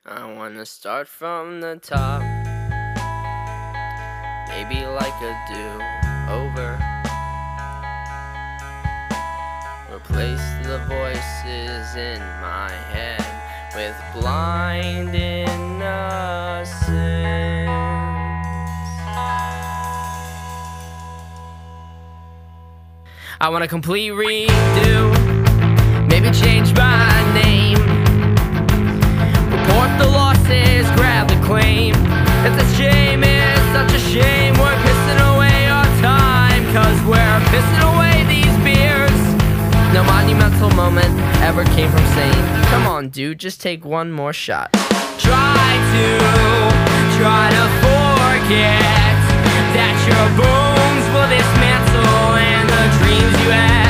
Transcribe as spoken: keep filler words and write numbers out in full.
I wanna start from the top, maybe like a do-over. Replace the voices in my head with blind innocence. I want a complete redo, maybe change my name, report the losses, grab the claim. It's a shame, it's such a shame, we're pissing away our time, cause we're pissing away these beers. No monumental moment ever came from saying, come on dude, just take one more shot. Try to, try to forget that your bones will dismantle and the dreams you had